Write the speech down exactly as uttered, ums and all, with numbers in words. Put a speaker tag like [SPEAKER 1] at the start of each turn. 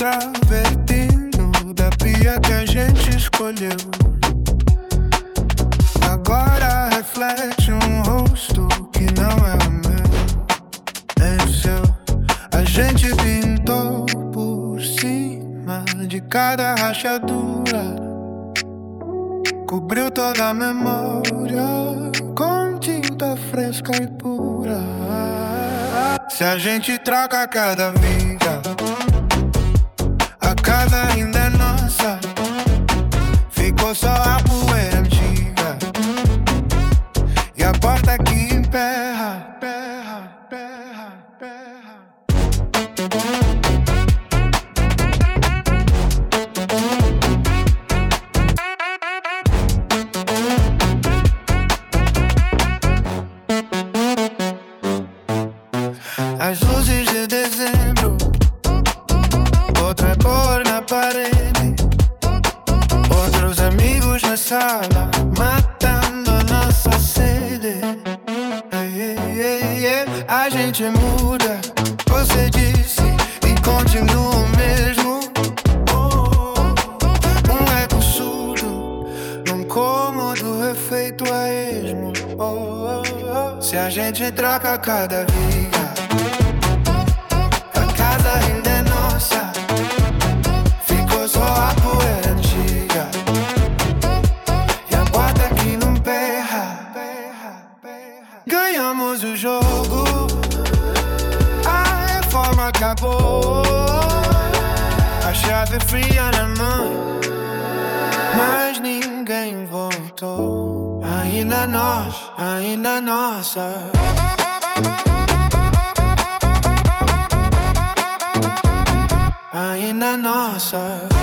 [SPEAKER 1] travertino da pia que a gente escolheu. Agora reflete um rosto que não é o meu, nem o seu. A gente pintou por cima de cada rachadura, cobriu toda a memória com tinta fresca e pura. Se a gente troca cada vida, a casa ainda é nossa. Ficou só a poeira antiga e a porta que emperra, perra, perra, perra. As luzes de dezembro, outra cor na parede, outros amigos na sala, matando a nossa sede. Ei, ei, ei, a gente muda, você disse, e continua o mesmo. Um eco surdo, num cômodo efeito a esmo. Oh, oh, oh. Se a gente troca cada vida, a casa ainda é nossa. Ficou só a poeira antiga e a porta que não berra. Ganhamos o jogo, a reforma acabou, a chave fria na mão, mas ninguém voltou. Ainda nós, ainda nossa. Ainda nossa.